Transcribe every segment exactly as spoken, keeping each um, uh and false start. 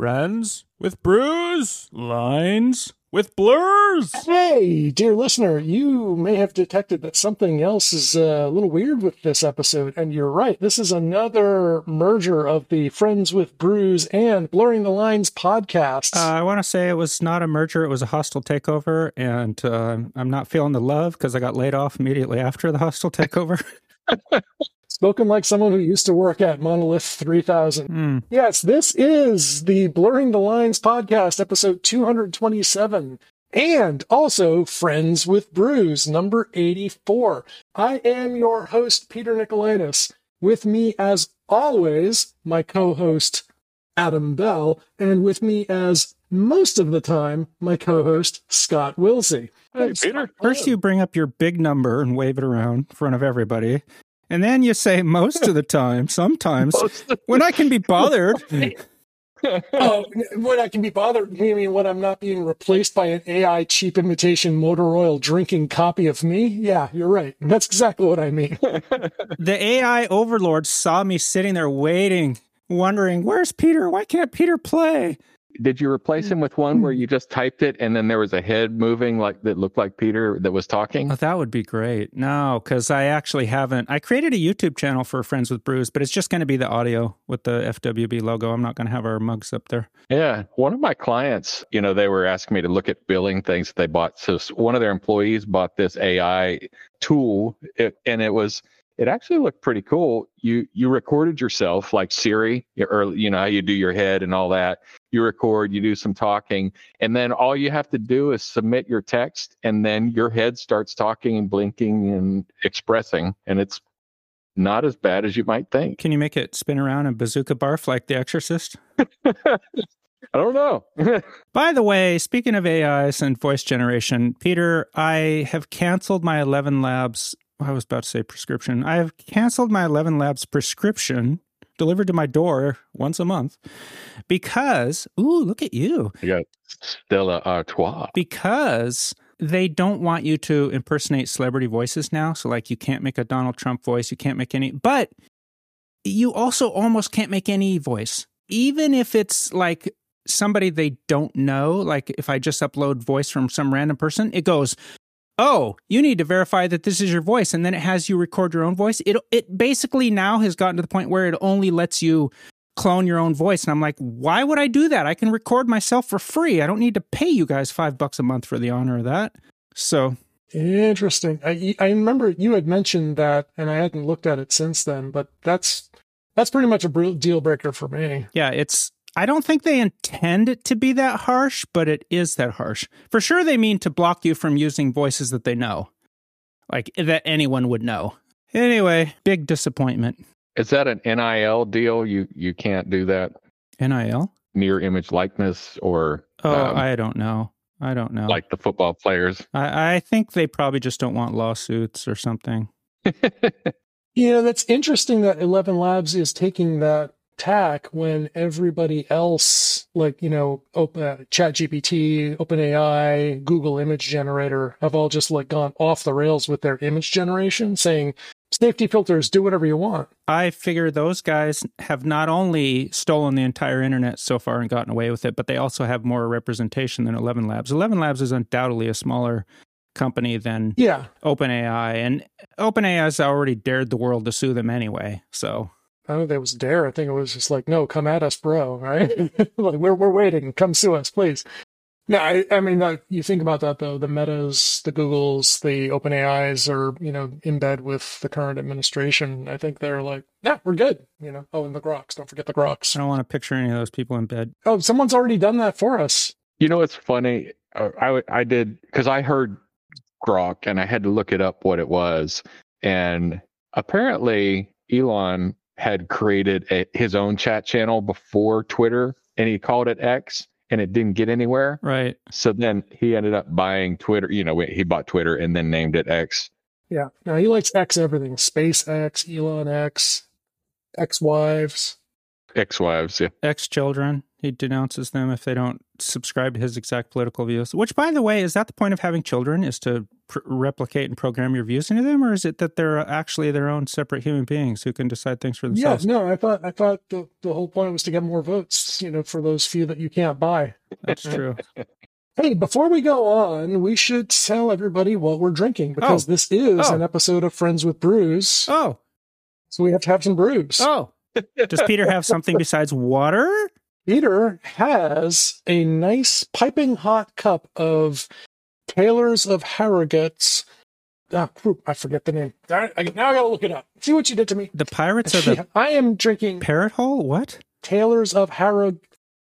Friends with Brews, Lines with Blurs. Hey, dear listener, you may have detected that something else is uh, a little weird with this episode, and you're right. This is another merger of the Friends with Brews and Blurring the Lines podcasts. Uh, I want to say it was not a merger, it was a hostile takeover, and uh, I'm not feeling the love because I got laid off immediately after the hostile takeover. Spoken like someone who used to work at Monolith three thousand. Mm. Yes, this is the Blurring the Lines podcast, episode two hundred twenty-seven, and also Friends with Brews, number eighty-four. I am your host, Peter Nicolaitis. With me, as always, my co-host, Adam Bell, and with me, as most of the time, my co-host, Scott Wilsey. Hey, Peter. First you bring up your big number and wave it around in front of everybody. And then you say most of the time, sometimes, when I can be bothered. Oh, when I can be bothered, you mean when I'm not being replaced by an A I cheap imitation motor oil drinking copy of me? Yeah, you're right. That's exactly what I mean. The A I overlord saw me sitting there waiting, wondering, where's Peter? Why can't Peter play? Did you replace him with one where you just typed it and then there was a head moving like that looked like Peter that was talking? Oh, that would be great. No, because I actually haven't. I created a YouTube channel for Friends with Brews, but it's just going to be the audio with the F W B logo. I'm not going to have our mugs up there. Yeah. One of my clients, you know, they were asking me to look at billing things that they bought. So one of their employees bought this A I tool it, and it was... It actually looked pretty cool. You you recorded yourself like Siri, or you know how you do your head and all that. You record, you do some talking, and then all you have to do is submit your text, and then your head starts talking and blinking and expressing, and it's not as bad as you might think. Can you make it spin around and bazooka barf like The Exorcist? I don't know. By the way, speaking of A Is and voice generation, Peter, I have canceled my eleven Labs. I was about to say prescription. I have canceled my eleven Labs prescription delivered to my door once a month because, ooh, look at you. You got Stella Artois. Because they don't want you to impersonate celebrity voices now. So, like, you can't make a Donald Trump voice. You can't make any, but you also almost can't make any voice. Even if it's like somebody they don't know, like if I just upload voice from some random person, it goes, oh, you need to verify that this is your voice, and then it has you record your own voice. It it basically now has gotten to the point where it only lets you clone your own voice, and I'm like, why would I do that? I can record myself for free. I don't need to pay you guys five bucks a month for the honor of that. So interesting. I I remember you had mentioned that, and I hadn't looked at it since then, but that's that's pretty much a deal breaker for me. Yeah, it's. I don't think they intend it to be that harsh, but it is that harsh. For sure, they mean to block you from using voices that they know, like that anyone would know. Anyway, big disappointment. Is that an N I L deal? You you can't do that? N I L? Near image likeness or... Oh, um, I don't know. I don't know. Like the football players? I, I think they probably just don't want lawsuits or something. You know, that's interesting that eleven Labs is taking that tack when everybody else, like, you know, open, uh, ChatGPT, OpenAI, Google Image Generator, have all just like gone off the rails with their image generation, saying safety filters, do whatever you want. I figure those guys have not only stolen the entire internet so far and gotten away with it, but they also have more representation than eleven Labs. eleven Labs is undoubtedly a smaller company than yeah. OpenAI, and OpenAI has already dared the world to sue them anyway, so... I don't think it was dare. I think it was just like, no, come at us, bro, right? Like, we're we're waiting. Come sue us, please. No, I, I mean, uh, you think about that, though. The Metas, the Googles, the OpenAIs are, you know, in bed with the current administration. I think they're like, yeah, we're good, you know. Oh, and the Groks. Don't forget the Groks. I don't want to picture any of those people in bed. Oh, someone's already done that for us. You know, it's funny. Uh, I, I did, because I heard Grok, and I had to look it up what it was. And apparently, Elon had created a, his own chat channel before Twitter, and he called it X, and it didn't get anywhere. Right. So then he ended up buying Twitter. You know, he bought Twitter and then named it X. Yeah. No, he likes X everything. SpaceX, Elon X, X-Wives. Ex-wives, yeah. ex-children. He denounces them if they don't subscribe to his exact political views. Which, by the way, is that the point of having children, is to pr- replicate and program your views into them? Or is it that they're actually their own separate human beings who can decide things for themselves? Yeah, no, I thought I thought the, the whole point was to get more votes, you know, for those few that you can't buy. That's true. Hey, before we go on, we should tell everybody what we're drinking, because Oh. this is Oh. an episode of Friends with Brews. Oh, So we have to have some brews. oh. Does Peter have something besides water? Peter has a nice piping hot cup of Taylor's of Harrogate's. Ah, whew, I forget the name. Darn it, I, now I gotta look it up. See what you did to me. The Pirates of the Yeah, I am drinking Parrot Hole? What? Taylor's of Harrog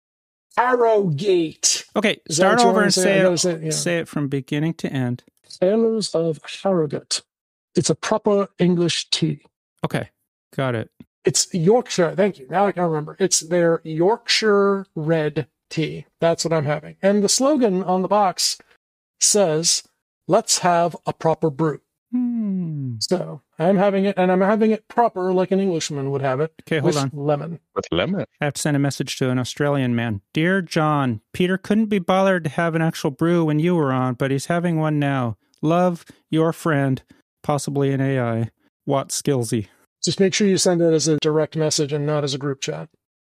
Harrogate. Okay, Is that start what you over wanna and say? say I it, gotta say it, yeah. say it from beginning to end. Taylor's of Harrogate. It's a proper English tea. Okay, got it. It's Yorkshire. Thank you. Now I can remember. It's their Yorkshire red tea. That's what I'm having. And the slogan on the box says, "Let's have a proper brew." Hmm. So I'm having it, and I'm having it proper like an Englishman would have it. Okay, hold with on. lemon. With lemon. I have to send a message to an Australian man. Dear John, Peter couldn't be bothered to have an actual brew when you were on, but he's having one now. Love, your friend, possibly an A I. Watt Skillsy. Just make sure you send it as a direct message and not as a group chat.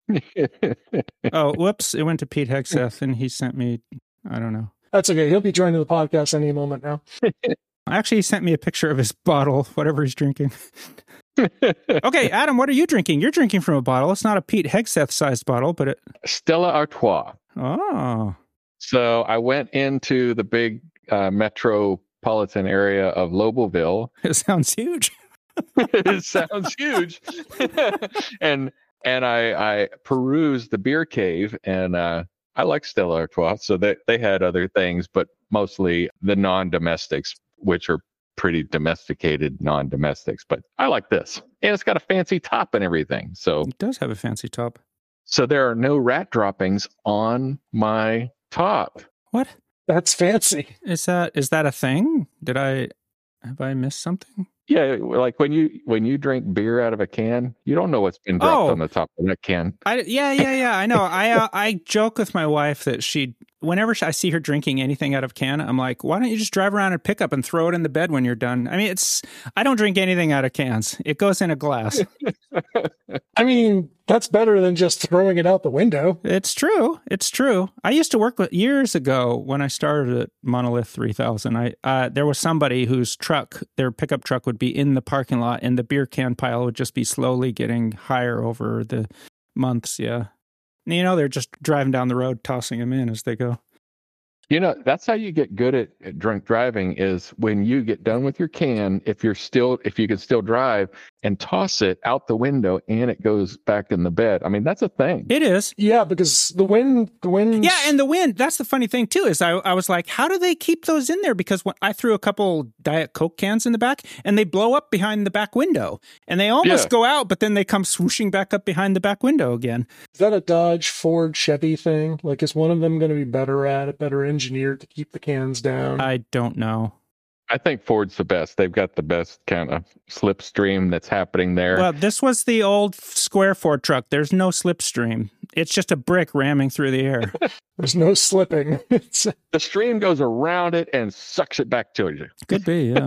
Oh, whoops. It went to Pete Hegseth, and he sent me, I don't know. That's okay. He'll be joining the podcast any moment now. Actually, he sent me a picture of his bottle, whatever he's drinking. Okay, Adam, what are you drinking? You're drinking from a bottle. It's not a Pete Hegseth-sized bottle, but it... Stella Artois. Oh. So I went into the big uh, metropolitan area of Lobelville. It sounds huge. It sounds huge. and and I I perused the beer cave, and uh, I like Stella Artois. So they they had other things, but mostly the non-domestics, which are pretty domesticated non-domestics. But I like this, and it's got a fancy top and everything. So It does have a fancy top. so there are no rat droppings on my top. What? That's fancy. Is that is that a thing? Did I have I missed something? Yeah, like when you when you drink beer out of a can, you don't know what's been dropped Oh. on the top of that can. I yeah yeah yeah I know. I uh, I joke with my wife that she whenever I see her drinking anything out of can, I'm like, why don't you just drive around and pick up and throw it in the bed when you're done? I mean, it's I don't drink anything out of cans. It goes in a glass. I mean, that's better than just throwing it out the window. It's true. It's true. I used to work with years ago when I started at Monolith three thousand. I uh, there was somebody whose truck, their pickup truck, would be in the parking lot, and the beer can pile would just be slowly getting higher over the months. Yeah, and, you know, they're just driving down the road, tossing them in as they go. You know, that's how you get good at, at drunk driving is when you get done with your can, if you're still, if you can still drive and toss it out the window and it goes back in the bed. I mean, that's a thing. It is. Yeah, because the wind, the wind. Yeah, and the wind, that's the funny thing, too, is I, I was like, how do they keep those in there? Because when I threw a couple Diet Coke cans in the back, and they blow up behind the back window. And they almost Yeah. go out, but then they come swooshing back up behind the back window again. Is that a Dodge, Ford, Chevy thing? Like, is one of them going to be better at it, better engineered to keep the cans down? I don't know. I think Ford's the best. They've got the best kind of slipstream that's happening there. Well, this was the old square Ford truck. There's no slipstream. It's just a brick ramming through the air. There's no slipping. It's, the stream goes around it and sucks it back to you. Could be, yeah.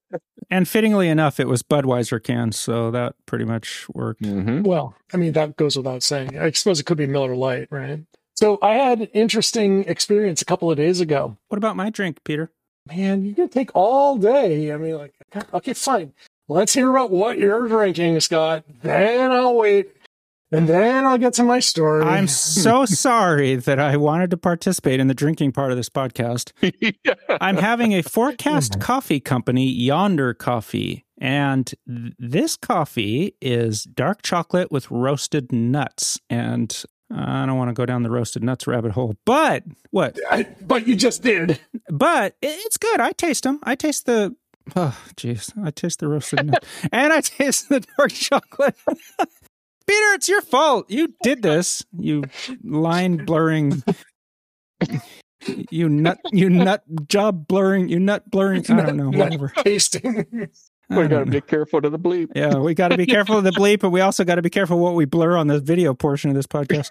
And fittingly enough, it was Budweiser cans, so that pretty much worked. Mm-hmm. well, I mean, that goes without saying. I suppose it could be Miller Lite, right? So I had an interesting experience a couple of days ago. What about my drink, Peter? Man, you're going to take all day. I mean, like, okay, fine. Let's hear about what you're drinking, Scott. Then I'll wait. And then I'll get to my story. I'm so sorry that I wanted to participate in the drinking part of this podcast. I'm having a Forecast Coffee Company, Yonder Coffee. And th- this coffee is dark chocolate with roasted nuts. And I don't want to go down the roasted nuts rabbit hole, but what? I, but you just did. But it- it's good. I taste them. I taste the, oh, jeez. I taste the roasted nuts. And I taste the dark chocolate. Peter, it's your fault. You did this. You line blurring. You nut. You nut job blurring. You nut blurring. I don't know. Nut Whatever. tasting. I We don't got to know. be careful to the bleep. Yeah, we got to be careful of the bleep, but we also got to be careful what we blur on the video portion of this podcast.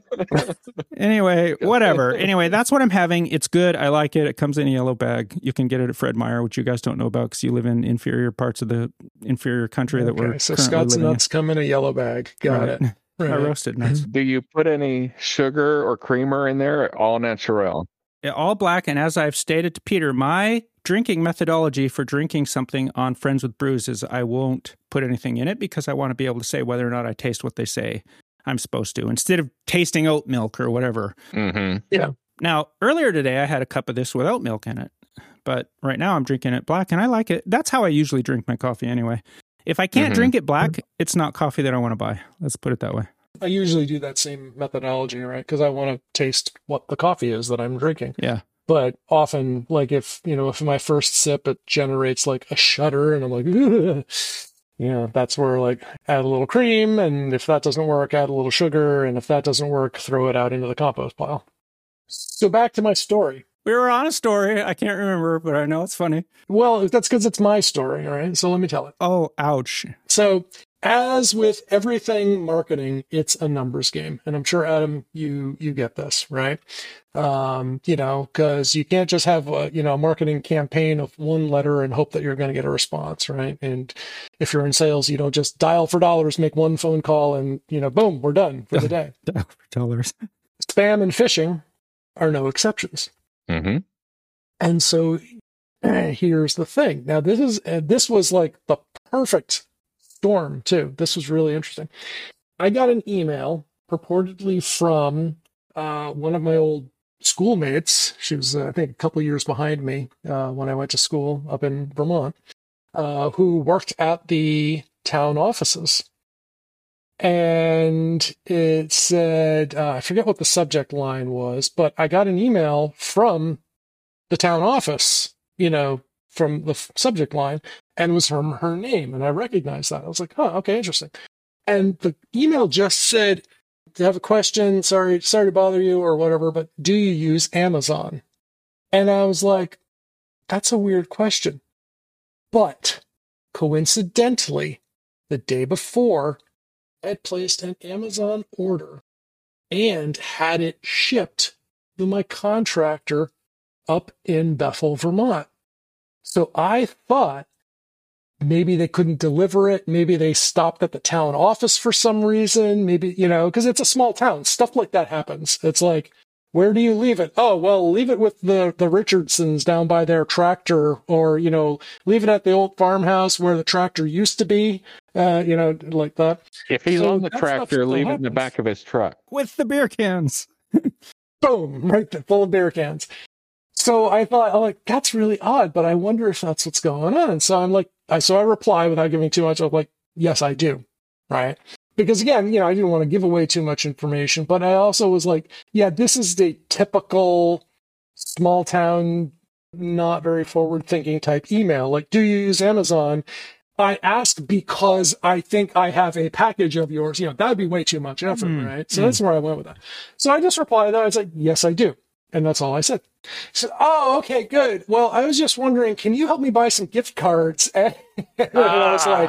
Anyway, whatever. Anyway, that's what I'm having. It's good. I like it. It comes in a yellow bag. You can get it at Fred Meyer, which you guys don't know about because you live in inferior parts of the inferior country that we're Okay, so currently Scott's living nuts come in a yellow bag. Got Right. it. in. Right. My roasted nuts. Do you put any sugar or creamer in there? All natural. Yeah, all black. And as I've stated to Peter, my drinking methodology for drinking something on Friends with Brews is I won't put anything in it because I want to be able to say whether or not I taste what they say I'm supposed to instead of tasting oat milk or whatever. Mm-hmm. Now, earlier today, I had a cup of this without milk in it, but right now I'm drinking it black and I like it. That's how I usually drink my coffee anyway. If I can't Mhm. drink it black, it's not coffee that I want to buy. Let's put it that way. I usually do that same methodology, right? Because I want to taste what the coffee is that I'm drinking. Yeah. But often, like if, you know, if my first sip, it generates like a shudder and I'm like, ugh. You know, that's where like add a little cream. And if that doesn't work, add a little sugar. And if that doesn't work, throw it out into the compost pile. So back to my story. We were on a story. I can't remember, but I know it's funny. Well, that's because it's my story, all right? So let me tell it. Oh, ouch. So, as with everything marketing, it's a numbers game, and I'm sure Adam, you you get this, right? Um, you know, because you can't just have a you know a marketing campaign of one letter and hope that you're going to get a response, right? And if you're in sales, you don't just dial for dollars, make one phone call, and you know, boom, we're done for the day. Dollars. Spam and phishing are no exceptions. Mm-hmm. And so here's the thing. Now this is uh, this was like the perfect storm too. This was really interesting. I got an email purportedly from uh, one of my old schoolmates. She was, uh, I think, a couple years behind me uh, when I went to school up in Vermont, uh, who worked at the town offices. And it said, uh, I forget what the subject line was, but I got an email from the town office, you know, from the f- subject line, and it was from her name. And I recognized that. I was like, huh, okay, interesting. And the email just said, "Do you have a question? Sorry, sorry to bother you or whatever, but do you use Amazon?" And I was like, that's a weird question. But coincidentally, the day before, I had placed an Amazon order and had it shipped to my contractor up in Bethel, Vermont. So I thought maybe they couldn't deliver it. Maybe they stopped at the town office for some reason. Maybe, you know, because it's a small town. Stuff like that happens. It's like, where do you leave it? Oh, well, leave it with the, the Richardsons down by their tractor, or, you know, leave it at the old farmhouse where the tractor used to be, uh, you know, like that. If he's So on the that stuff tractor, still leave it in the happens. back of his truck. With the beer cans. Boom, right there, full of beer cans. So I thought, oh, like, that's really odd, but I wonder if that's what's going on. So I'm like, I, so I reply without giving too much. I'm like, yes, I do. Right. Because again, you know, I didn't want to give away too much information, but I also was like, yeah, this is the typical small town, not very forward thinking type email. Like, do you use Amazon? I ask because I think I have a package of yours. You know, that would be way too much effort, Mm, right? So mm. that's where I went with that. So I just replied that. I was like, yes, I do. And that's all I said. So, oh, okay, good. Well, I was just wondering, can you help me buy some gift cards? And I was like,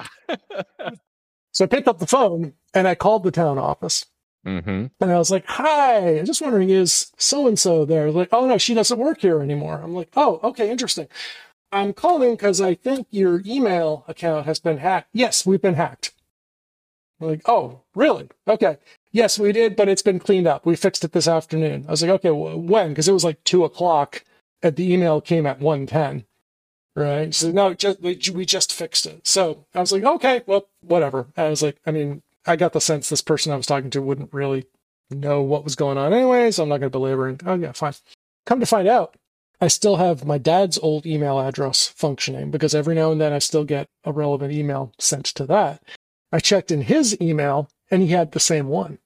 so I picked up the phone and I called the town office. Mm-hmm. And I was like, hi, I'm just wondering, is so-and-so there? Like, oh, no, she doesn't work here anymore. I'm like, oh, okay, interesting. I'm calling because I think your email account has been hacked. Yes, we've been hacked. I'm like, oh, really? Okay. Yes, we did, but it's been cleaned up. We fixed it this afternoon. I was like, okay, well, when? Because it was like two o'clock and the email came at one ten. Right? So no, just, we, we just fixed it. So I was like, okay, well, whatever. I was like, I mean, I got the sense this person I was talking to wouldn't really know what was going on anyway, so I'm not going to belabor it. Oh, yeah, fine. Come to find out, I still have my dad's old email address functioning because every now and then I still get a relevant email sent to that. I checked in his email and he had the same one.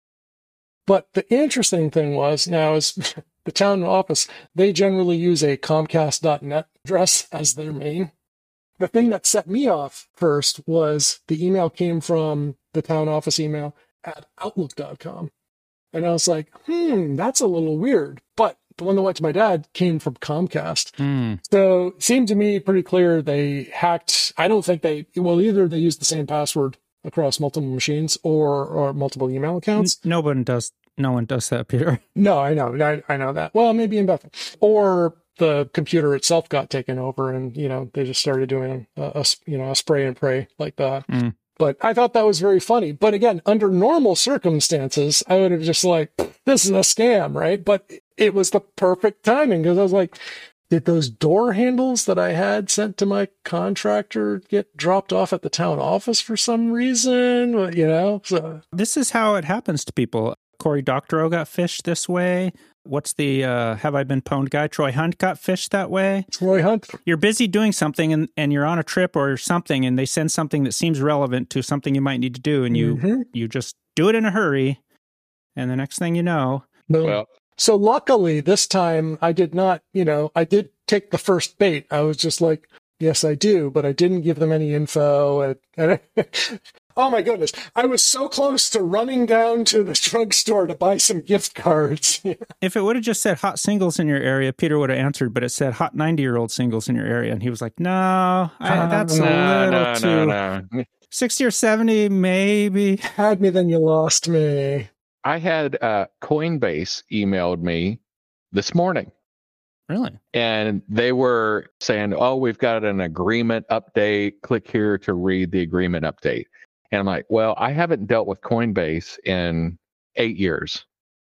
But the interesting thing was now is the town office, they generally use a Comcast dot net address as their main. The thing that set me off first was the email came from the town office email at outlook dot com. And I was like, hmm, that's a little weird. But the one that went to my dad came from Comcast. Mm. So it seemed to me pretty clear they hacked. I don't think they, well, either they used the same password across multiple machines or, or multiple email accounts. N- no one does. No one does that, Peter. No, I know. I, I know that. Well, maybe in Bethel. Or the computer itself got taken over and, you know, they just started doing a, a you know, a spray and pray like that. Mm. But I thought that was very funny. But again, under normal circumstances, I would have just like, this is a scam, right? But it was the perfect timing because I was like, did those door handles that I had sent to my contractor get dropped off at the town office for some reason? You know, so This is how it happens to people. Cory Doctorow got fished this way. What's the uh, Have I Been Pwned guy? Troy Hunt got fished that way. Troy Hunt. You're busy doing something and, and you're on a trip or something and they send something that seems relevant to something you might need to do and you Mhm. you just do it in a hurry and the next thing you know. Boom. Well, So luckily this time I did not, you know, I did take the first bait. I was just like, yes, I do, but I didn't give them any info. And, and oh my goodness, I was so close to running down to the drugstore to buy some gift cards. If it would have just said hot singles in your area, Peter would have answered, but it said hot ninety-year-old singles in your area. And he was like, no, I, Uh, that's a no, little no, too... no, no. sixty or seventy, maybe. Had me, then you lost me. I had uh, Coinbase emailed me this morning. Really? And they were saying, oh, we've got an agreement update. Click here to read the agreement update. And I'm like, well, I haven't dealt with Coinbase in eight years.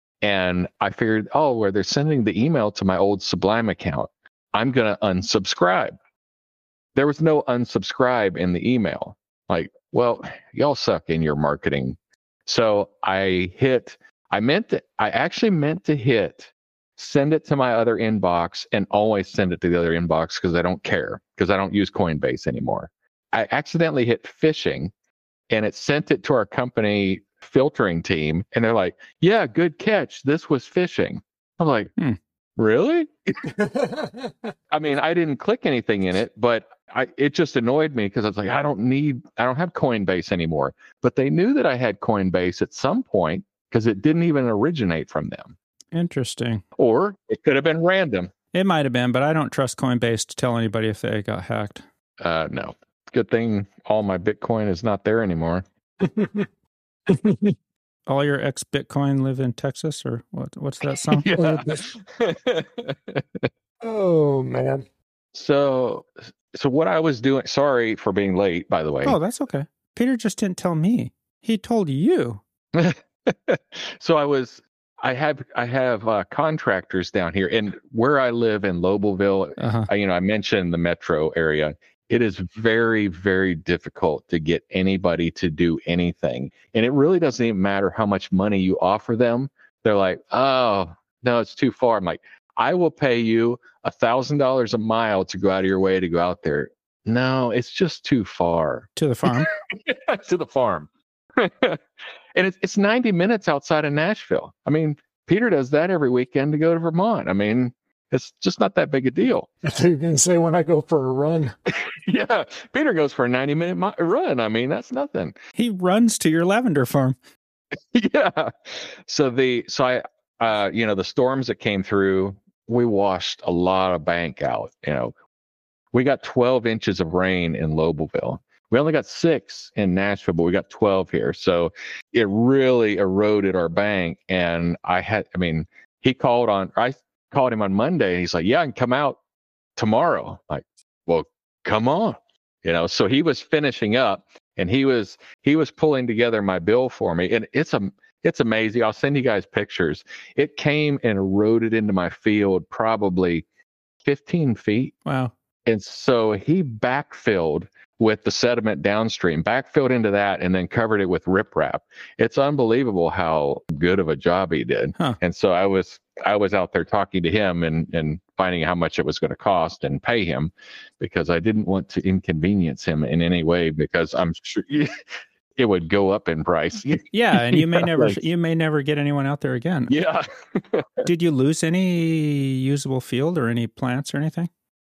And I figured, oh, where they're sending the email to my old Sublime account, I'm going to unsubscribe. There was no unsubscribe in the email. Like, well, y'all suck in your marketing. So I hit, I meant to, I actually meant to hit send it to my other inbox and always send it to the other inbox because I don't care because I don't use Coinbase anymore. I accidentally hit phishing and it sent it to our company filtering team. And they're like, yeah, good catch. This was phishing. I'm like, Hmm. really? I mean, I didn't click anything in it, but I, it just annoyed me because I was like, I don't need, I don't have Coinbase anymore. But they knew that I had Coinbase at some point because it didn't even originate from them. Interesting. Or it could have been random. It might have been, but I don't trust Coinbase to tell anybody if they got hacked. Uh, no. Good thing all my Bitcoin is not there anymore. All your ex-Bitcoin live in Texas, or what? What's that song? Oh, man. So, so what I was doing, sorry for being late, by the way. Oh, that's okay. Peter just didn't tell me. He told you. So I was, I have, I have uh, contractors down here, and where I live in Lobelville, Uh-huh. uh, you know, I mentioned the metro area. It is very, very difficult to get anybody to do anything. And it really doesn't even matter how much money you offer them. They're like, oh, no, it's too far. I'm like, I will pay you a thousand dollars a mile to go out of your way to go out there. No, it's just too far. To the farm. To the farm. And it's, it's ninety minutes outside of Nashville. I mean, Peter does that every weekend to go to Vermont. I mean, it's just not that big a deal. I thought you were going to say when I go for a run. Yeah, Peter goes for a ninety minute mi- run. I mean, that's nothing. He runs to your lavender farm. Yeah. So the so I uh you know the storms that came through, we washed a lot of bank out. You know, we got twelve inches of rain in Lobelville. We only got six in Nashville, but we got twelve here. So it really eroded our bank. And I had, I mean, he called on, I called him on Monday and he's like, yeah, I can come out tomorrow. Like, well, come on. You know, so he was finishing up and he was, he was pulling together my bill for me. And it's a, it's amazing. I'll send you guys pictures. It came and eroded into my field probably fifteen feet. Wow. And so he backfilled with the sediment downstream, backfilled into that, and then covered it with riprap. It's unbelievable how good of a job he did. Huh. And so I was I was out there talking to him and and finding how much it was going to cost and pay him, because I didn't want to inconvenience him in any way, because I'm sure it would go up in price. Yeah, and you may Yeah, never like- you may never get anyone out there again. Yeah. Did you lose any usable field or any plants or anything?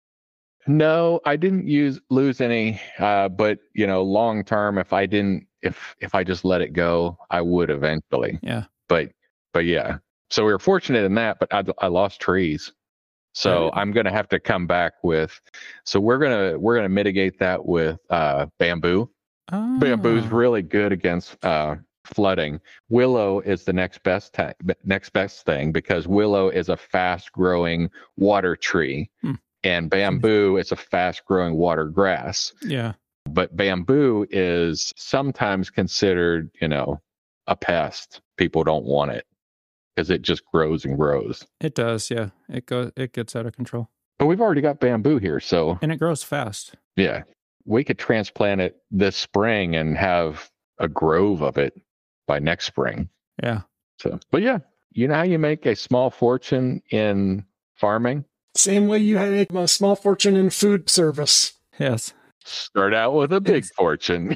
No, I didn't use lose any, uh, but you know, long term, if I didn't, if if I just let it go, I would eventually. Yeah. But but yeah, so we were fortunate in that, but I, I lost trees. So Right. I'm going to have to come back with, so we're going to, we're going to mitigate that with uh, bamboo. Oh. Bamboo is really good against uh, flooding. Willow is the next best ta- next best thing because willow is a fast growing water tree, Hmm. and bamboo is a fast growing water grass. Yeah. But bamboo is sometimes considered, you know, a pest. People don't want it because it just grows and grows. It does. Yeah. It goes. It gets out of control, But we've already got bamboo here, so and it grows fast. yeah, we could transplant it this spring and have a grove of it by next spring. Yeah. So, but yeah, you know how you make a small fortune in farming? Same way you make a small fortune in food service. Yes. Start out with a big fortune.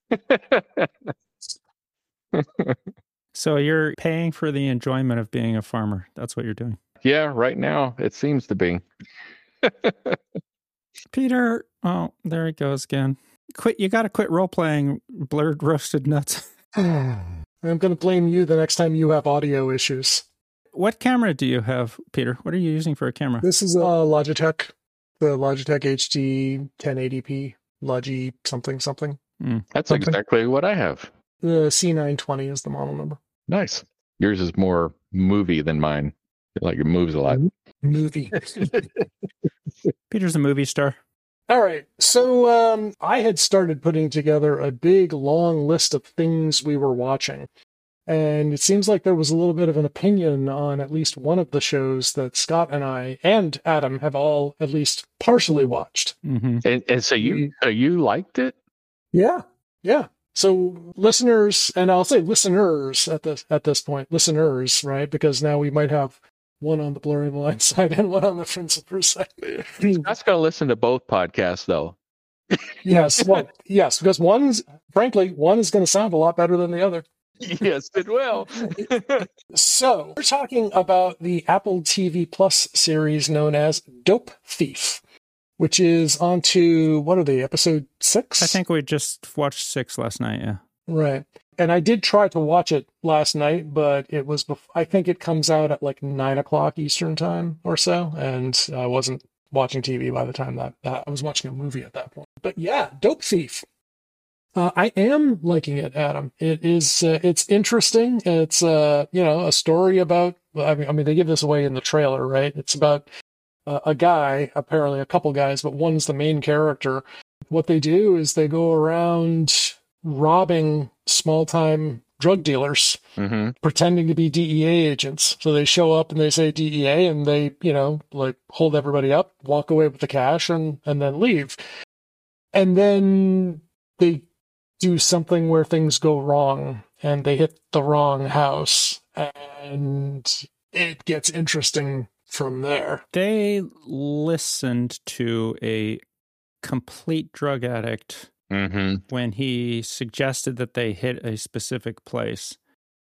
So you're paying for the enjoyment of being a farmer. That's what you're doing. Yeah, right now it seems to be. Peter, oh, there he goes again. Quit! You got to quit role playing blurred roasted nuts. I'm going to blame you the next time you have audio issues. What camera do you have, Peter? What are you using for a camera? This is a Logitech, the Logitech H D ten eighty p, Logi something something. That's Something. exactly what I have. The C nine twenty is the model number. Nice. Yours is more movie than mine. Like it moves a lot. Movie. Peter's a movie star. All right. So um, I had started putting together a big, long list of things we were watching. And it seems like there was a little bit of an opinion on at least one of the shows that Scott and I and Adam have all at least partially watched. Mm-hmm. And, and so you so you liked it? Yeah. Yeah. So listeners, and I'll say listeners at this at this point, listeners, right? Because now we might have one on the Blurry the Line side and one on the Friends of Bruce side. Scott's going to listen to both podcasts, though. Yes, well, yes, because one's, frankly, one is going to sound a lot better than the other. Yes, it will. So we're talking about the Apple T V Plus series known as Dope Thief, which is on to, what are they, episode six? I think we just watched six last night. Yeah. Right. And I did try to watch it last night, but it was, bef- I think it comes out at like nine o'clock Eastern time or so. And I wasn't watching T V by the time that, that I was watching a movie at that point. But yeah, Dope Thief. Uh, I am liking it, Adam. It is, uh, it's interesting. It's, uh, you know, a story about, I mean, I mean, they give this away in the trailer, right? It's about uh, a guy, apparently a couple guys, but one's the main character. What they do is they go around robbing small-time drug dealers, Mm-hmm. pretending to be D E A agents. So they show up and they say D E A, and they, you know, like hold everybody up, walk away with the cash, and and then leave. And then they do something where things go wrong, and they hit the wrong house, and it gets interesting from there. They listened to a complete drug addict Mm-hmm. when he suggested that they hit a specific place.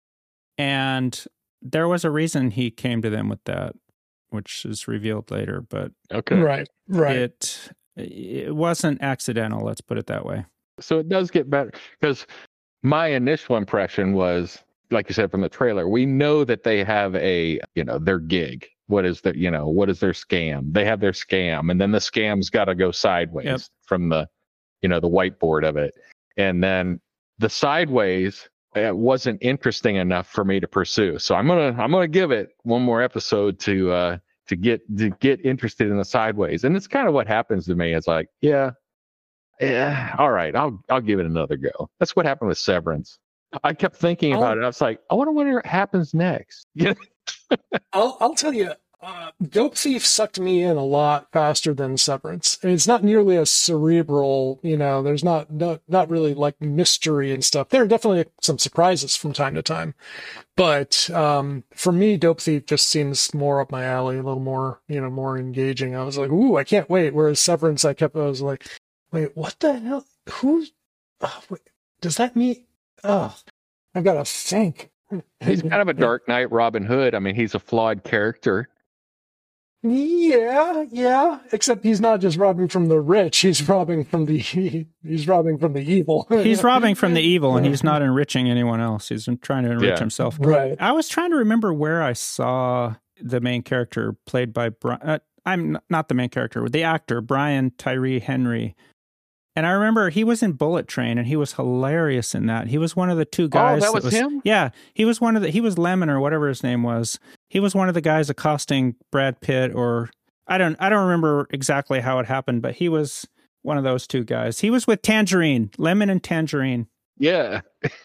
And there was a reason he came to them with that, which is revealed later, but Okay. Right, right. it it wasn't accidental, let's put it that way. So it does get better because my initial impression was, like you said from the trailer, we know that they have a, you know, their gig. What is their, you know, what is their scam? They have their scam, and then the scam's got to go sideways Yep. from the, you know, the whiteboard of it. And then the sideways it wasn't interesting enough for me to pursue. So I'm gonna I'm gonna give it one more episode to uh to get to get interested in the sideways. And it's kind of what happens to me. It's like, yeah, yeah, all right, I'll I'll give it another go. That's what happened with Severance. I kept thinking about it. I was like, I wonder what happens next. Yeah. I'll I'll tell you, uh, Dope Thief sucked me in a lot faster than Severance. And it's not nearly as cerebral, you know. There's not not not really like mystery and stuff. There are definitely some surprises from time to time, but um, for me, Dope Thief just seems more up my alley, a little more, you know, more engaging. I was like, ooh, I can't wait. Whereas Severance, I kept, I was like, wait, what the hell? Who? Oh, wait, does that mean? Oh, I've got to think. He's kind of a Dark Knight Robin Hood. I mean, he's a flawed character. Yeah, yeah. Except he's not just robbing from the rich; he's robbing from the he's robbing from the evil. He's robbing from the evil, and he's not enriching anyone else. He's trying to enrich Yeah. himself. Right. I was trying to remember where I saw the main character played by Brian. Uh, I'm not the main character, the actor Brian Tyree Henry. And I remember he was in Bullet Train, and he was hilarious in that. He was one of the two guys. Oh, that was him? Yeah, he was one of the. He was Lemon or whatever his name was. He was one of the guys accosting Brad Pitt, or I don't. I don't remember exactly how it happened, but he was one of those two guys. He was with Tangerine, Lemon and Tangerine. Yeah.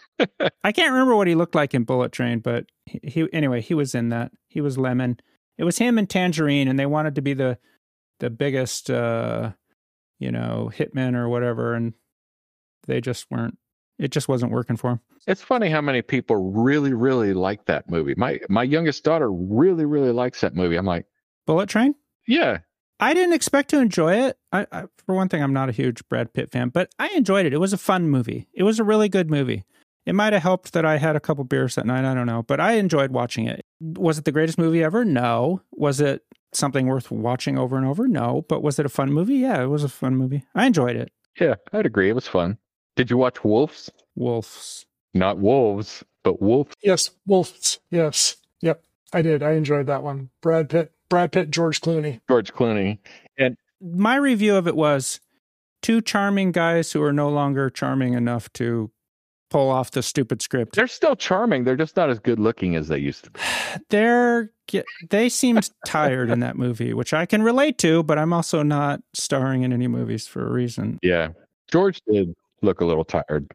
I can't remember what he looked like in Bullet Train, but he, he anyway he was in that. He was Lemon. It was him and Tangerine, and they wanted to be the the biggest. Uh, you know, hitmen or whatever, and they just weren't, it just wasn't working for them. It's funny how many people really, really like that movie. My my youngest daughter really, really likes that movie. I'm like, Bullet Train? yeah. I didn't expect to enjoy it. I, I, for one thing, I'm not a huge Brad Pitt fan, but I enjoyed it. It was a fun movie. It was a really good movie. It might have helped that I had a couple beers that night. I don't know, but I enjoyed watching it. Was it the greatest movie ever? No. Was it something worth watching over and over? No. But was it a fun movie? Yeah, it was a fun movie. I enjoyed it. Yeah, I'd agree. It was fun. Did you watch Wolves? Wolves. Not Wolves, but Wolves. Yes, Wolves. Yes. Yep. I did. I enjoyed that one. Brad Pitt. Brad Pitt, George Clooney. George Clooney. And My review of it was two charming guys who are no longer charming enough to pull off the stupid script. they're still charming. They're just not as good looking as they used to be. They're they seemed tired in that movie, which I can relate to, but I'm also not starring in any movies for a reason. Yeah. George did look a little tired.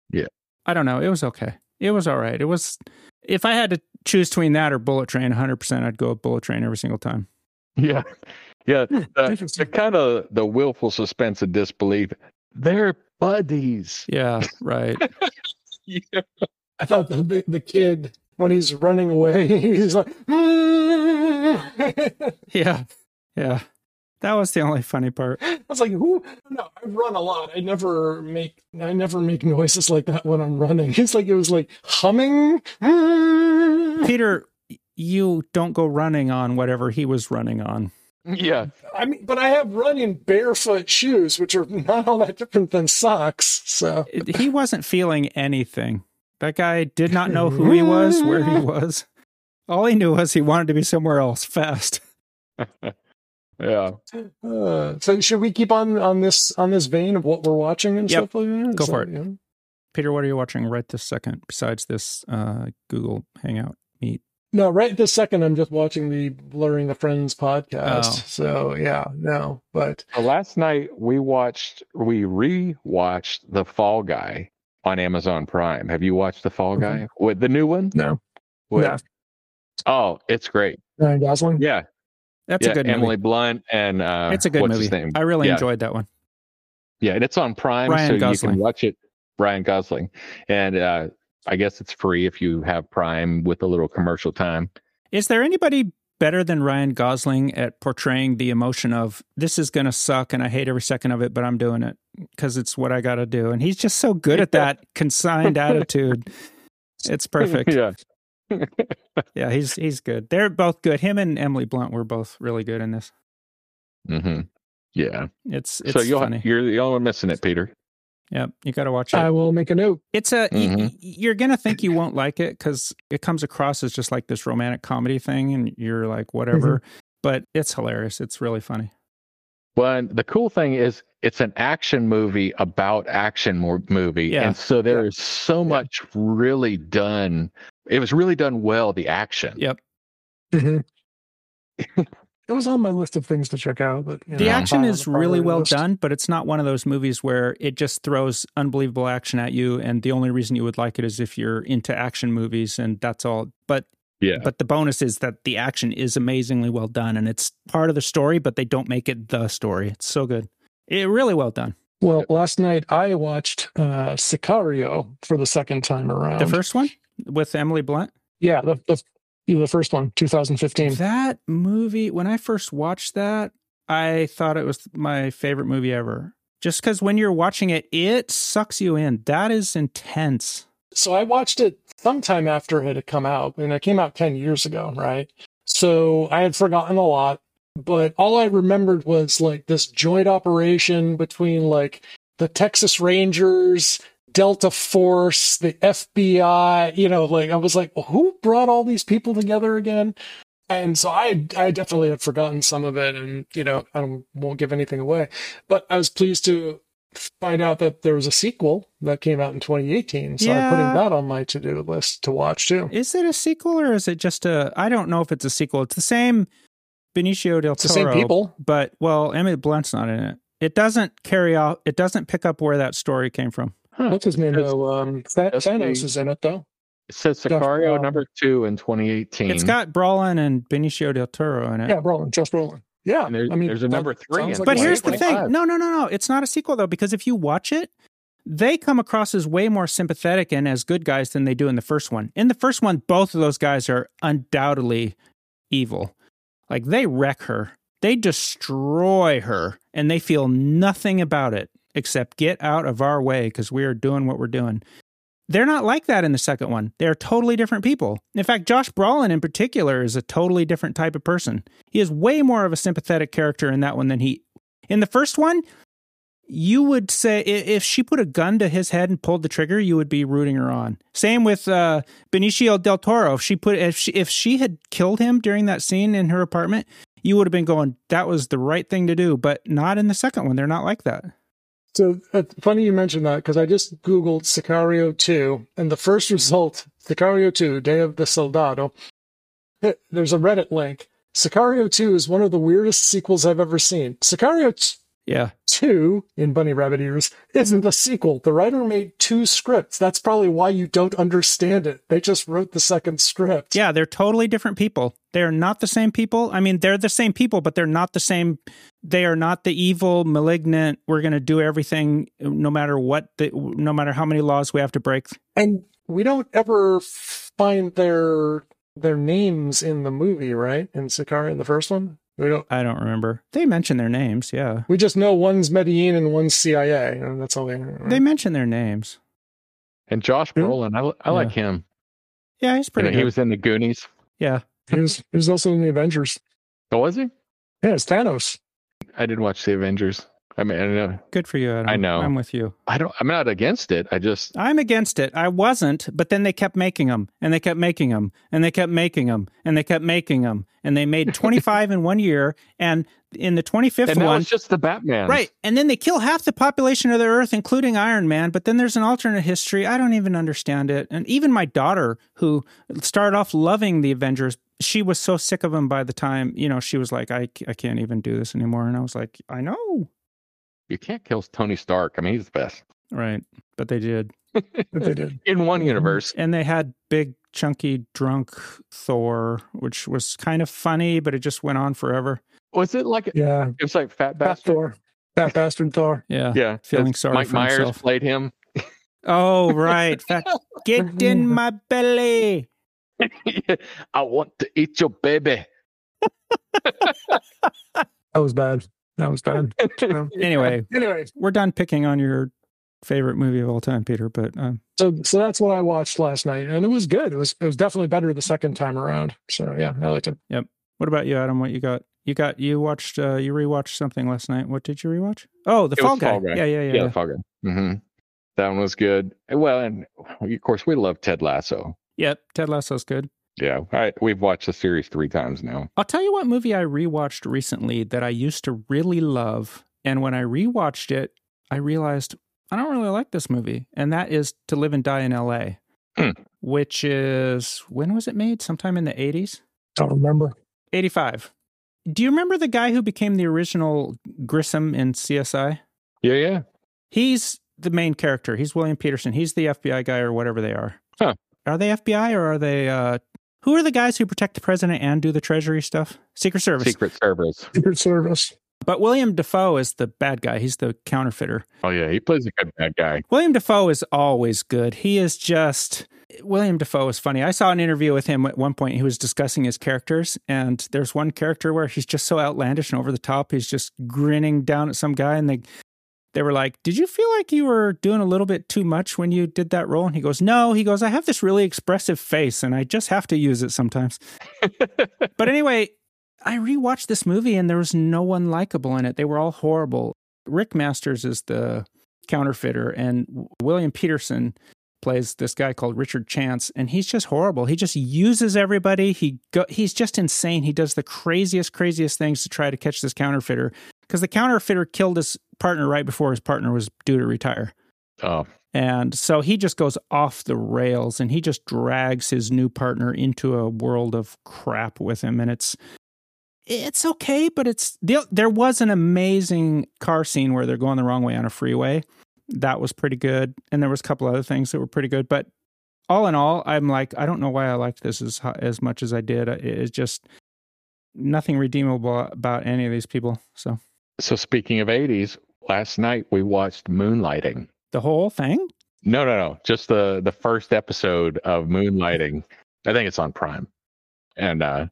I don't know. It was okay. It was all right. It was, if I had to choose between that or Bullet Train, one hundred percent I'd go with Bullet Train every single time. Yeah. Yeah. The, Interesting. the kind of the willful suspense of disbelief. They're buddies. Yeah, right. Yeah. I thought the, the the kid when he's running away, he's like, I Yeah, yeah. That was the only funny part. was like, who? No, I run a lot. I never make I never make noises like that when I'm running. It's like it was like humming. Peter, you don't go running on whatever he was running on. Yeah. I mean, but I have running barefoot shoes, which are not all that different than socks. So It- He wasn't feeling anything. That guy did not know who he was, where he was. All he knew was he wanted to be somewhere else fast. Yeah. Uh, so should we keep on on this on this vein of what we're watching and Yep. stuff like that? Go So, for it. yeah. Peter, what are you watching right this second besides this uh, Google Hangout meet? No, right this second, I'm just watching the Blurring the Friends podcast. Oh. So yeah, no, but So last night we watched, we re-watched The Fall Guy on Amazon Prime. Have you watched The Fall Guy? With the new one? no, With- no. Oh, it's great. Ryan Gosling. Yeah. That's yeah. a good Emily movie. Blunt and uh, It's a good what's movie. his name? I really Yeah. enjoyed that one. Yeah, and it's on Prime, Ryan so you Gosling. can watch it. Ryan Gosling, and uh, I guess it's free if you have Prime with a little commercial time. Is there anybody better than Ryan Gosling at portraying the emotion of this is going to suck and I hate every second of it, but I'm doing it because it's what I got to do? And he's just so good at that consigned attitude. It's perfect. Yeah, Yeah, he's he's good. They're both good. Him and Emily Blunt were both really good in this. hmm yeah. It's it's so you'll, funny. you're the only one missing it, Peter. Yep, you got to watch it. I will make a note. It's a y- Mhm. y- you're gonna think you won't like it because it comes across as just like this romantic comedy thing, and you're like whatever. But it's hilarious. It's really funny. Well, and the cool thing is it's an action movie about action mo- movie, Yeah. and so there Yeah. is so much really done. It was really done well. The action. Yep. Mhm. It was on my list of things to check out, but you The know, action bottom is of the really priority well list. done, but it's not one of those movies where it just throws unbelievable action at you, and the only reason you would like it is if you're into action movies, and that's all. But Yeah. but the bonus is that the action is amazingly well done, and it's part of the story, but they don't make it the story. It's so good. It really well done. Well, last night I watched uh, Sicario for the second time around. The first one with Emily Blunt. yeah, the the, the first one, twenty fifteen. That movie, when I first watched that, I thought it was my favorite movie ever. Just because when you're watching it, it sucks you in. That is intense. So I watched it sometime after it had come out, and it came out ten years ago, right? So I had forgotten a lot. but all I remembered was like this joint operation between like the Texas Rangers, Delta Force, the F B I, you know, like I was like, well, who brought all these people together again? And so I I definitely had forgotten some of it, and, you know, I don't, won't give anything away. But I was pleased to find out that there was a sequel that came out in twenty eighteen. So Yeah. I'm putting that on my to-do list to watch too. Is it a sequel or is it just a? I don't know if it's a sequel. It's the same Benicio del Toro. It's the same people. But, well, Emily Blunt's not in it. It doesn't carry out, it doesn't pick up where that story came from. Huh. What's his name? It's- though? Um, Th- that's Thanos the- is in it though. It says Sicario Brolin. number two in twenty eighteen. It's got Brolin and Benicio del Toro in it. Yeah, Brolin, just Brolin. Yeah, And there- I mean, there's a that number three sounds in like But a here's the sequel. thing. twenty-five. No, no, no, no. It's not a sequel, though, because if you watch it, they come across as way more sympathetic and as good guys than they do in the first one. In the first one, both of those guys are undoubtedly evil. Like, they wreck her, they destroy her, and they feel nothing about it except get out of our way because we are doing what we're doing. They're not like that in the second one. They're totally different people. In fact, Josh Brolin in particular is a totally different type of person. He is way more of a sympathetic character in that one than he... In the first one, you would say i- if she put a gun to his head and pulled the trigger, you would be rooting her on. Same with uh, Benicio del Toro. If she put if she, if she had killed him during that scene in her apartment, you would have been going, that was the right thing to do. But not in the second one. They're not like that. So uh, funny you mentioned that because I just Googled Sicario two, and the first result, Sicario two, Day of the Soldado, it- there's a Reddit link. Sicario two is one of the weirdest sequels I've ever seen. Sicario t- Yeah. two, in bunny rabbit ears, isn't a sequel. The writer made two scripts. That's probably why you don't understand it. They just wrote the second script. Yeah, they're totally different people. They're not the same people. I mean, they're the same people, but they're not the same. They are not the evil, malignant, we're going to do everything no matter what, the, no matter how many laws we have to break. And we don't ever find their their names in the movie, right? In Sicario, in the first one? We don't. I don't remember. They mention their names, yeah. We just know one's Medellin and one's C I A, and that's all they know. Right? They mention their names. And Josh Yeah. Brolin, I, I like him. Yeah, he's You pretty know, good. he was in the Goonies. yeah. He was, he was also in the Avengers. Oh, was he? Yeah, it's Thanos. I didn't watch the Avengers. I mean, I don't know. Good for you, Adam. I know. I'm with you. I don't. I'm not against it. I just. I'm against it. I wasn't, but then they kept making them, and they kept making them, and they kept making them, and they kept making them, and they made twenty-five in one year, and in the twenty-fifth And that one, was just the Batman. right, and then they kill half the population of the Earth, including Iron Man. But then there's an alternate history. I don't even understand it. And even my daughter, who started off loving the Avengers, she was so sick of them by the time, you know, she was like, I, I can't even do this anymore. And I was like, I know. You can't kill Tony Stark. I mean, he's the best Right. But they did. That they did. in one universe. And they had big, chunky, drunk Thor, which was kind of funny, but it just went on forever. Was it like? Yeah, It was like Fat Fat Bastard. Thor. Fat Bastard Thor. Yeah. Yeah, Feeling that's- sorry Mike for Myers himself. played him. Oh, right. Fat, get in my belly. I want to eat your baby. That was bad. That was bad. Um, Anyway, anyway, we're done picking on your favorite movie of all time, Peter, but um, so so that's what I watched last night, and it was good. It was it was definitely better the second time around. So yeah, I liked it. what about you, Adam? What you got? You got, you watched, uh, you rewatched something last night. What did you rewatch? Oh, The It was Fall Guy. Fall Guy. Yeah, yeah, yeah. Yeah, the Fall Guy. Mm-hmm. That one was good. Well, and of course, we love Ted Lasso. Yep. Ted Lasso's good. Yeah, I, we've watched the series three times now. I'll tell you what movie I rewatched recently that I used to really love. And when I rewatched it, I realized I don't really like this movie. And that is To Live and Die in L A, Hmm. which is, when was it made? Sometime in the eighties? Don't remember. eighty-five. Do you remember the guy who became the original Grissom in C S I? Yeah, yeah. He's the main character. He's William Peterson. He's the F B I guy or whatever they are. Huh. Are they F B I or are they, uh, who are the guys who protect the president and do the Treasury stuff? Secret Service. Secret Service. Secret Service. But William Dafoe is the bad guy. He's the counterfeiter. Oh yeah, he plays a good bad guy. William Dafoe is always good. He is just... William Dafoe is funny. I saw an interview with him at one point. He was discussing his characters, and there's one character where he's just so outlandish and over the top. He's just grinning down at some guy, and they they were like, "Did you feel like you were doing a little bit too much when you did that role?" And he goes, "No." He goes, "I have this really expressive face, and I just have to use it sometimes." But anyway, I rewatched this movie and there was no one likable in it. They were all horrible. Rick Masters is the counterfeiter, and William Peterson plays this guy called Richard Chance, and he's just horrible. He just uses everybody. He go, he's just insane. He does the craziest, craziest things to try to catch this counterfeiter, because the counterfeiter killed his partner right before his partner was due to retire. Oh. And so he just goes off the rails, and he just drags his new partner into a world of crap with him. And it's it's okay, but it's there was an amazing car scene where they're going the wrong way on a freeway. That was pretty good. And there was a couple other things that were pretty good. But all in all, I'm like, I don't know why I liked this as as much as I did. It's just nothing redeemable about any of these people. So, so speaking of eighties, last night we watched Moonlighting. The whole thing? No, no, no. Just the the first episode of Moonlighting. I think it's on Prime. And uh,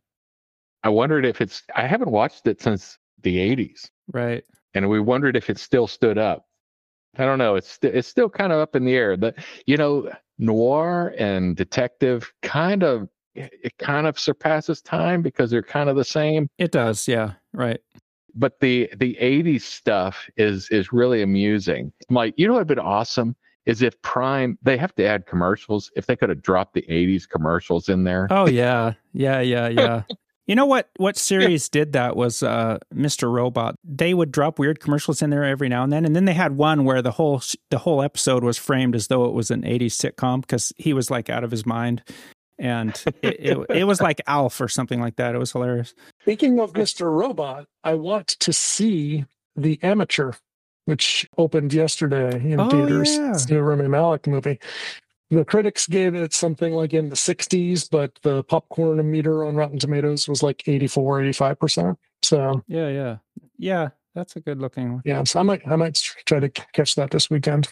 I wondered if it's, I haven't watched it since the eighties. Right. And we wondered if it still stood up. I don't know. It's st- it's still kind of up in the air. But, you know, noir and detective kind of, it kind of surpasses time because they're kind of the same. It does. Yeah. Right. But the the eighties stuff is is really amusing. I'm like, you know what would have been awesome is if Prime, they have to add commercials. If they could have dropped the eighties commercials in there. Oh, yeah. Yeah, yeah, yeah. You know what what series yeah. did that was uh, Mister Robot. They would drop weird commercials in there every now and then. And then they had one where the whole the whole episode was framed as though it was an eighties sitcom because he was like out of his mind. And it, it, it was like Alf or something like that. It was hilarious. Speaking of Mister Robot, I want to see The Amateur, which opened yesterday in oh, theaters. Yeah. It's the Rami Malek movie. The critics gave it something like in the sixties, but the popcorn meter on Rotten Tomatoes was like eighty-four, eighty-five percent. So yeah, yeah, yeah. That's a good looking one. Yeah, so I might, I might try to catch that this weekend.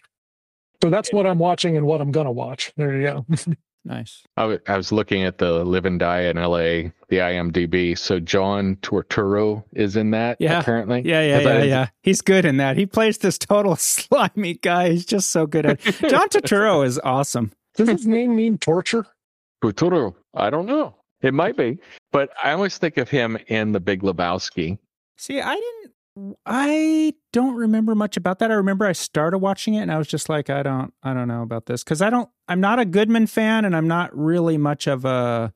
So that's what I'm watching and what I'm gonna watch. There you go. Nice. I, w- I was looking at the Live and Die in L A, the I M D B. So John Turturro is in that. Yeah. Apparently. Yeah, yeah, yeah, yeah. He's good in that. He plays this total slimy guy. He's just so good at it. John Turturro is awesome. Does his name mean torture? Turturro. I don't know. It might be, but I always think of him in The Big Lebowski. See, I didn't. I don't remember much about that. I remember I started watching it and I was just like, I don't, I don't know about this because I don't. I'm not a Goodman fan, and I'm not really much of a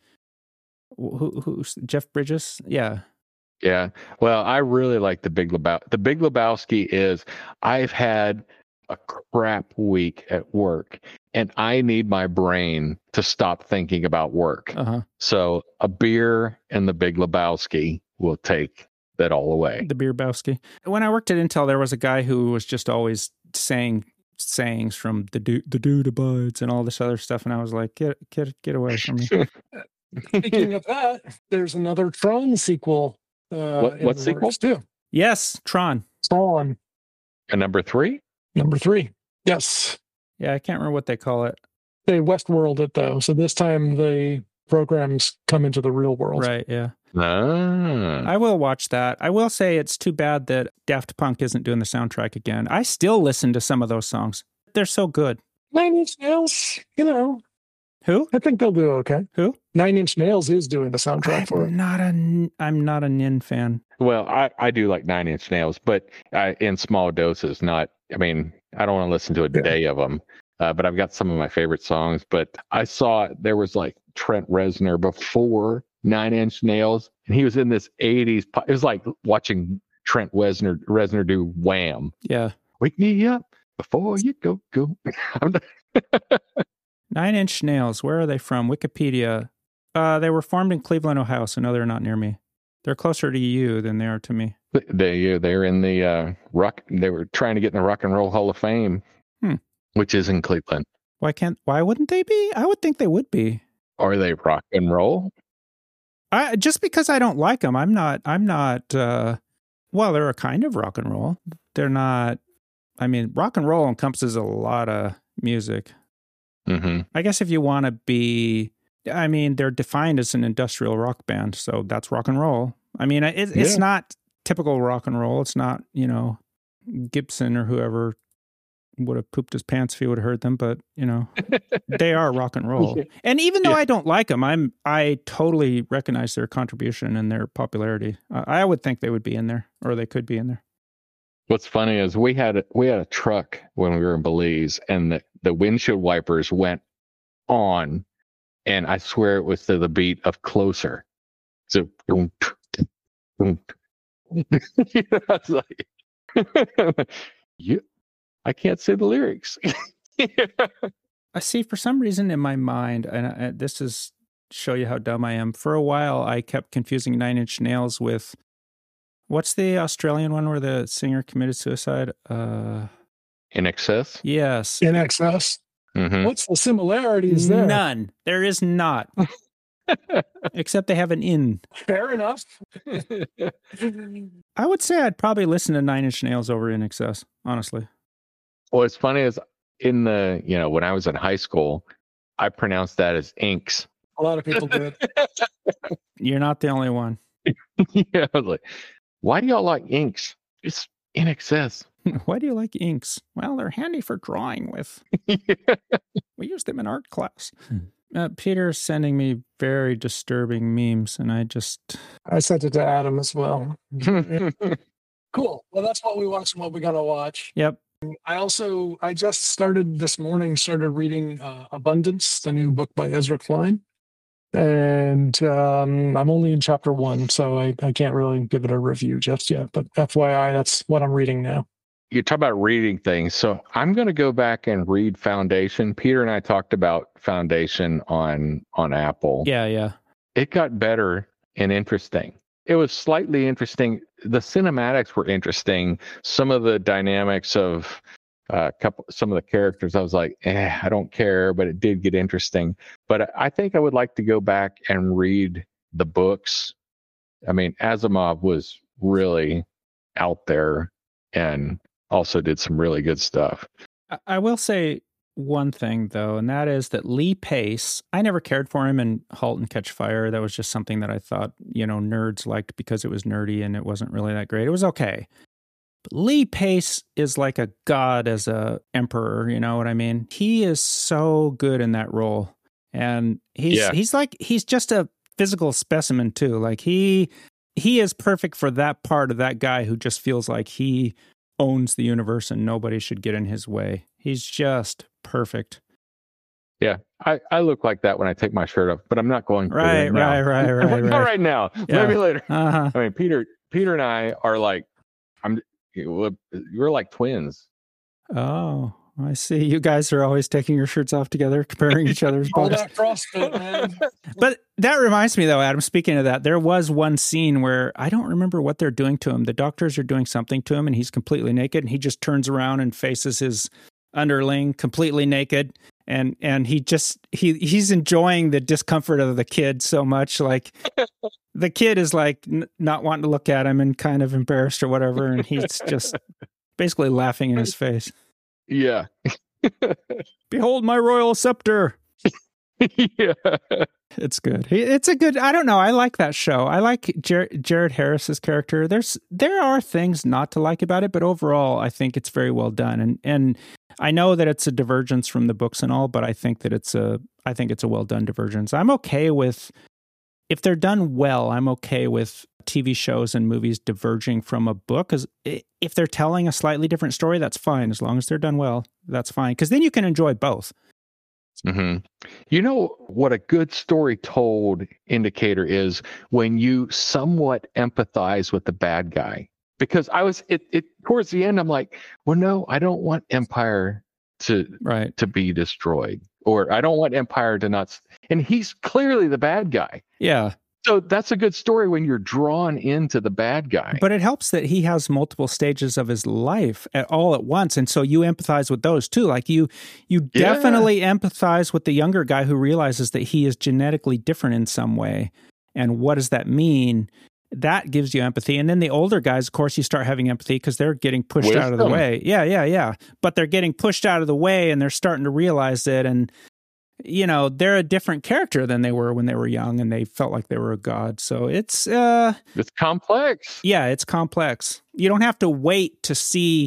who, who's Jeff Bridges. Yeah, yeah. Well, I really like The Big Lebowski. The Big Lebowski is I've had a crap week at work, and I need my brain to stop thinking about work. Uh-huh. So a beer and The Big Lebowski will take that all away. The Beerbowski. When I worked at Intel, there was a guy who was just always saying sayings from the dude, the dude abides and all this other stuff, and I was like, get get get away from me. Speaking of that, there's another Tron sequel. Uh, what what sequel? Too. Yes, Tron. Tron. And number three. Number three. Yes. Yeah, I can't remember what they call it. They Westworld it though, so this time the programs come into the real world. Right. Yeah. Ah. I will watch that. I will say it's too bad that Daft Punk isn't doing the soundtrack again. I still listen to some of those songs. They're so good. Nine Inch Nails, you know. Who? I think they'll do okay. Who? Nine Inch Nails is doing the soundtrack I'm for it. Not a, I'm not a Nin fan. Well, I, I do like Nine Inch Nails, but I, in small doses. Not. I mean, I don't want to listen to a Yeah. day of them. Uh, but I've got some of my favorite songs. But I saw there was like Trent Reznor before Nine Inch Nails, and he was in this eighties. Po- it was like watching Trent Reznor Reznor do Wham. Yeah. Wake me up before you go go. I'm not- Nine Inch Nails. Where are they from? Wikipedia. Uh, they were formed in Cleveland, Ohio, so no, they're not near me. They're closer to you than they are to me. They they're in the uh, rock. They were trying to get in the Rock and Roll Hall of Fame, Hmm. which is in Cleveland. Why can't? Why wouldn't they be? I would think they would be. Are they rock and roll? I just because I don't like them, I'm not. I'm not. Uh, well, they're a kind of rock and roll. They're not. I mean, rock and roll encompasses a lot of music. Mm-hmm. I guess if you want to be, I mean, they're defined as an industrial rock band, so that's rock and roll. I mean, it, it's Yeah. not typical rock and roll. It's not, you know, Gibson or whoever would have pooped his pants if he would have heard them, but you know, they are rock and roll. And even though yeah. I don't like them, I'm I totally recognize their contribution and their popularity. Uh, I would think they would be in there, or they could be in there. What's funny is we had a, we had a truck when we were in Belize, and the, the windshield wipers went on, and I swear it was to the beat of Closer. So, you know, I was like, you, I can't say the lyrics. I see. For some reason in my mind, and I, this is show you how dumb I am. For a while, I kept confusing Nine Inch Nails with what's the Australian one where the singer committed suicide? Uh, In Excess? Yes. In Excess. Mm-hmm. What's the similarities there? None. There is not. Except they have an in. Fair enough. I would say I'd probably listen to Nine Inch Nails over In Excess, honestly. What's funny is in the, you know, when I was in high school, I pronounced that as Inks. A lot of people did. You're not the only one. Yeah, I was like, why do y'all like Inks? It's In Excess. Why do you like inks? Well, they're handy for drawing with. Yeah. We use them in art class. Uh, Peter's sending me very disturbing memes, and I just... I sent it to Adam as well. Cool. Well, that's what we watched and what we're going to watch. Yep. I also, I just started this morning, started reading uh, Abundance, the new book by Ezra Klein. And um, I'm only in chapter one, so I, I can't really give it a review just yet. But F Y I, that's what I'm reading now. You talk about reading things. So I'm going to go back and read Foundation. Peter and I talked about Foundation on, on Apple. Yeah, yeah. It got better and interesting. It was slightly interesting. The cinematics were interesting. Some of the dynamics of a uh, couple, some of the characters, I was like, eh, I don't care, but it did get interesting. But I think I would like to go back and read the books. I mean, Asimov was really out there and also did some really good stuff. I will say one thing, though, and that is that Lee Pace, I never cared for him in Halt and Catch Fire. That was just something that I thought, you know, nerds liked because it was nerdy and it wasn't really that great. It was okay. But Lee Pace is like a god as a emperor, you know what I mean? He is so good in that role. And he's yeah. he's like, he's just a physical specimen, too. Like, he he is perfect for that part of that guy who just feels like he owns the universe and nobody should get in his way. He's just perfect. Yeah, I, I look like that when I take my shirt off, but I'm not going to. Right, right, right, right, right. Not right now. Yeah. Maybe later. Uh-huh. I mean, Peter, Peter and I are like, I'm, we're like twins. Oh, I see. You guys are always taking your shirts off together, comparing each other's All bodies. that CrossFit, man. But that reminds me, though, Adam, speaking of that, there was one scene where I don't remember what they're doing to him. The doctors are doing something to him, and he's completely naked, and he just turns around and faces his underling completely naked. And and he just, he he's enjoying the discomfort of the kid so much. Like, the kid is like n- not wanting to look at him and kind of embarrassed or whatever, and he's just basically laughing in his face. Yeah. Behold my royal scepter. Yeah. It's good. It's a good, I don't know. I like that show. I like Jer- Jared Harris's character. There's, there are things not to like about it, but overall, I think it's very well done. And, and I know that it's a divergence from the books and all, but I think that it's a, I think it's a well done divergence. I'm okay with, if they're done well, I'm okay with T V shows and movies diverging from a book. Because if they're telling a slightly different story, that's fine. As long as they're done well, that's fine. Because then you can enjoy both. Mm-hmm. You know what a good story told indicator is when you somewhat empathize with the bad guy. Because I was it, it towards the end, I'm like, well, no, I don't want Empire to right. to be destroyed, or I don't want Empire to not. And he's clearly the bad guy. Yeah. So that's a good story when you're drawn into the bad guy. But it helps that he has multiple stages of his life at all at once. And so you empathize with those too. Like you, you Yeah. definitely empathize with the younger guy who realizes that he is genetically different in some way. And what does that mean? That gives you empathy. And then the older guys, of course, you start having empathy because they're getting pushed Wisdom. out of the way. Yeah, yeah, yeah. But they're getting pushed out of the way and they're starting to realize it. And you know, they're a different character than they were when they were young and they felt like they were a god. So it's, uh, it's complex. yeah, it's complex. You don't have to wait to see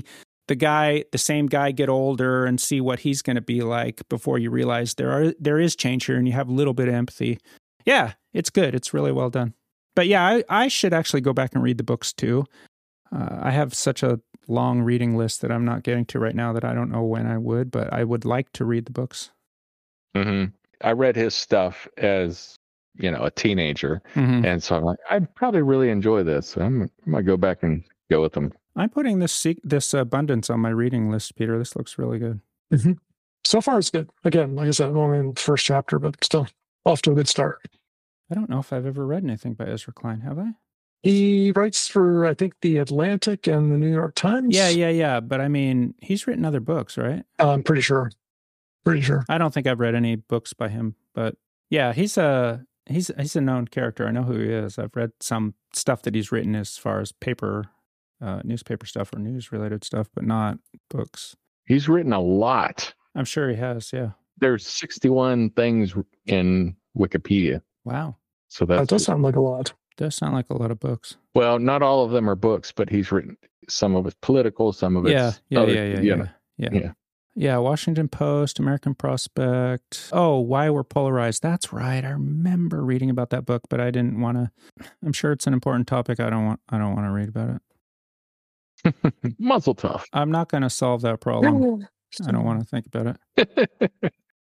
the guy, the same guy get older and see what he's going to be like before you realize there are there is change here and you have a little bit of empathy. Yeah, it's good. It's really well done. But yeah, I, I should actually go back and read the books too. Uh, I have such a long reading list that I'm not getting to right now that I don't know when I would, but I would like to read the books. Mm-hmm. I read his stuff as, you know, a teenager. Mm-hmm. And so I'm like, I'd probably really enjoy this. So I'm, I'm going to go back and go with them. I'm putting this se- this abundance on my reading list, Peter. This looks really good. Mm-hmm. So far, it's good. Again, like I said, I'm only in the first chapter, but still off to a good start. I don't know if I've ever read anything by Ezra Klein. Have I? He writes for, I think, The Atlantic and the New York Times. Yeah, yeah, yeah. But I mean, he's written other books, right? Uh, I'm pretty sure. Pretty sure. I don't think I've read any books by him, but yeah, he's a he's he's a known character. I know who he is. I've read some stuff that he's written as far as paper, uh, newspaper stuff or news related stuff, but not books. He's written a lot. I'm sure he has. Yeah. There's sixty-one things in Wikipedia. Wow. So that's, That does sound like a lot. Does sound like a lot of books. well, not all of them are books, but he's written some of it's political, some of it's Yeah, yeah, other, yeah, yeah, you yeah, know. yeah. Yeah. Yeah, Washington Post, American Prospect. Oh, Why We're Polarized. That's right. I remember reading about that book, but I didn't want to. I'm sure it's an important topic. I don't want. I don't want to read about it. Muzzle tough. I'm not going to solve that problem. I don't want to think about it.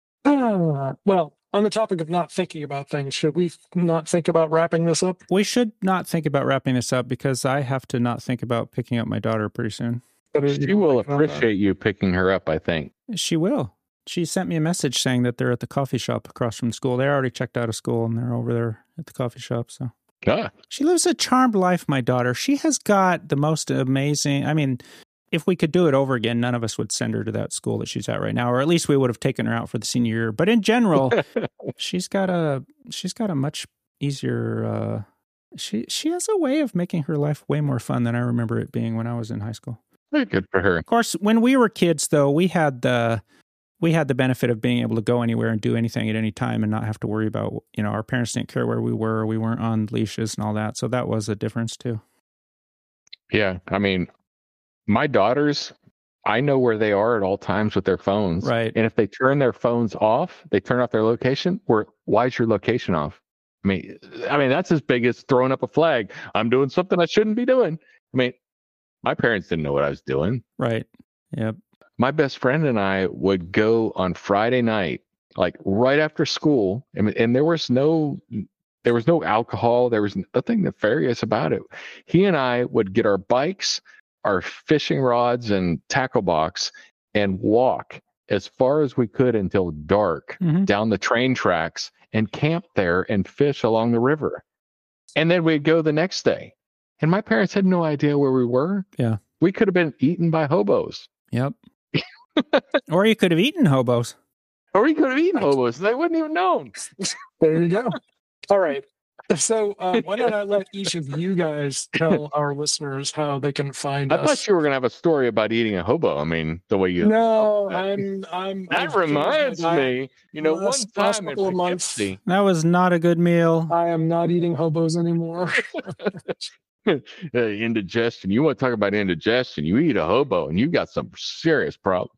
Uh, well, on the topic of not thinking about things, should we not think about wrapping this up? We should not think about wrapping this up because I have to not think about picking up my daughter pretty soon. She will appreciate you picking her up, I think. She will. She sent me a message saying that they're at the coffee shop across from school. They already checked out of school and they're over there at the coffee shop. So Ah. she lives a charmed life, my daughter. She has got the most amazing. I mean, if we could do it over again, none of us would send her to that school that she's at right now, or at least we would have taken her out for the senior year. But in general, she's got a she's got a much easier. Uh, she she has a way of making her life way more fun than I remember it being when I was in high school. Very good for her. Of course, when we were kids, though, we had the we had the benefit of being able to go anywhere and do anything at any time and not have to worry about, you know, our parents didn't care where we were. We weren't on leashes and all that. So that was a difference, too. Yeah. I mean, my daughters, I know where they are at all times with their phones. Right. And if they turn their phones off, they turn off their location, where why is your location off? I mean, I mean, that's as big as throwing up a flag. I'm doing something I shouldn't be doing. I mean, my parents didn't know what I was doing. Right. Yep. My best friend and I would go on Friday night, like right after school, and, and there was no there was no alcohol, there was nothing nefarious about it. He and I would get our bikes, our fishing rods and tackle box, and walk as far as we could until dark Mhm. down the train tracks and camp there and fish along the river. And then we'd go the next day. And my parents had no idea where we were. Yeah. We could have been eaten by hobos. Yep. Or you could have eaten hobos. Or we could have eaten hobos. They wouldn't even known. There you go. All right. So uh, why don't I let each of you guys tell our listeners how they can find I us? thought you were going to have a story about eating a hobo. I mean, the way you. No, I'm. I'm. That I've reminds changed my diet. me, you know, one Last- last time in couple of months. Poughkeepsie, That was not a good meal. I am not eating hobos anymore. uh, indigestion. You want to talk about indigestion? You eat a hobo, and you got some serious problems.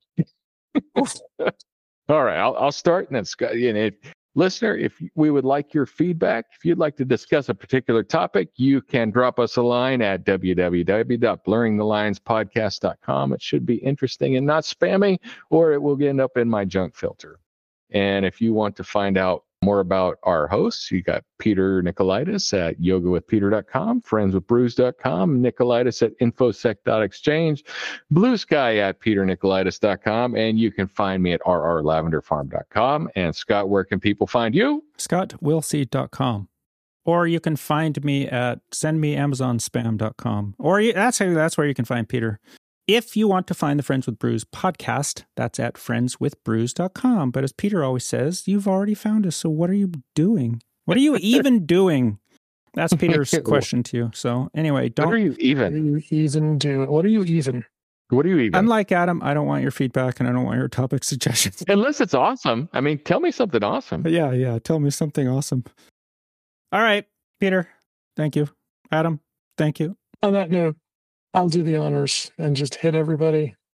All right, I'll, I'll start, and then Scott. You know, if, listener, if we would like your feedback, if you'd like to discuss a particular topic, you can drop us a line at w w w dot blurring the lines podcast dot com. It should be interesting and not spammy, or it will end up in my junk filter. And if you want to find out more about our hosts, you got Peter Nicolaitis at yoga with peter dot com, friends with brews dot com, Nicolaitis at infosec dot exchange, Blue Sky at peter nicolaitis dot com, and you can find me at r r lavender farm dot com. And Scott, where can people find you? scott wilsey dot com. Or you can find me at send me amazon spam dot com. Or you, that's, that's where you can find Peter. If you want to find the Friends with Brews podcast, that's at friends with brews dot com. But as Peter always says, you've already found us. So what are you doing? What are you even doing? That's Peter's question to you. So anyway, don't. What are you What even? are you even doing? What are you even? What are you even? Unlike Adam, I don't want your feedback and I don't want your topic suggestions. Unless it's awesome. I mean, tell me something awesome. Yeah, yeah. Tell me something awesome. All right, Peter. Thank you. Adam, thank you. On that note, I'll do the honors and just hit everybody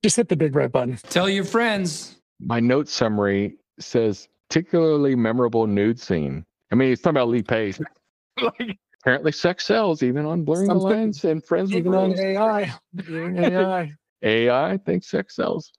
Just hit the big red button. Tell your friends. My note summary says particularly memorable nude scene. I mean, it's talking about Lee Pace. Like, apparently sex sells even on Blurring Something- the Lines and Friends with Even on Bros. A I. Even A I. A I thinks sex sells.